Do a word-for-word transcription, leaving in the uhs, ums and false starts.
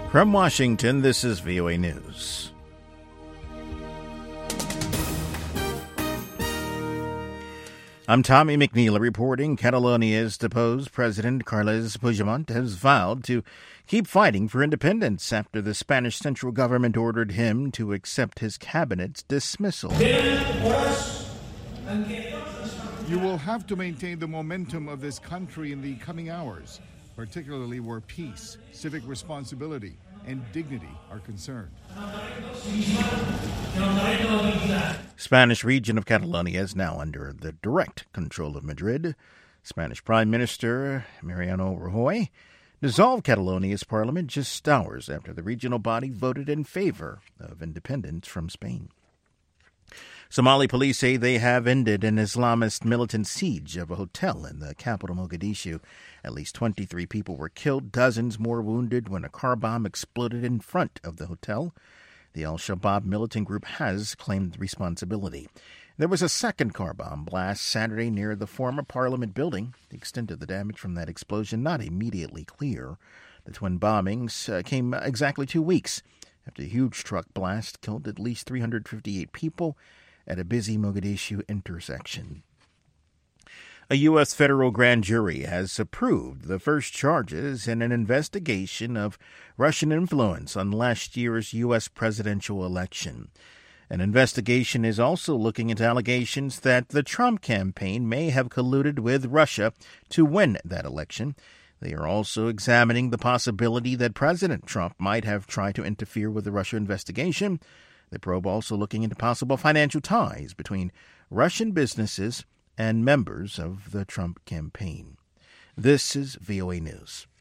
From Washington, this is V O A News. I'm Tommy McNeil reporting. Catalonia's deposed President Carles Puigdemont has vowed to keep fighting for independence after the Spanish central government ordered him to accept his cabinet's dismissal. You will have to maintain the momentum of this country in the coming hours, particularly where peace, civic responsibility, and dignity are concerned. Spanish region of Catalonia is now under the direct control of Madrid. Spanish Prime Minister Mariano Rajoy dissolved Catalonia's parliament just hours after the regional body voted in favor of independence from Spain. Somali police say they have ended an Islamist militant siege of a hotel in the capital, Mogadishu. At least twenty-three people were killed, dozens more wounded when a car bomb exploded in front of the hotel. The Al-Shabaab militant group has claimed responsibility. There was a second car bomb blast Saturday near the former Parliament building. The extent of the damage from that explosion not immediately clear. The twin bombings uh, came exactly two weeks after a huge truck blast killed at least three hundred fifty-eight people at a busy Mogadishu intersection. A U S federal grand jury has approved the first charges in an investigation of Russian influence on last year's U S presidential election. An investigation is also looking into allegations that the Trump campaign may have colluded with Russia to win that election. They are also examining the possibility that President Trump might have tried to interfere with the Russia investigation. The probe also looking into possible financial ties between Russian businesses and members of the Trump campaign. This is V O A News.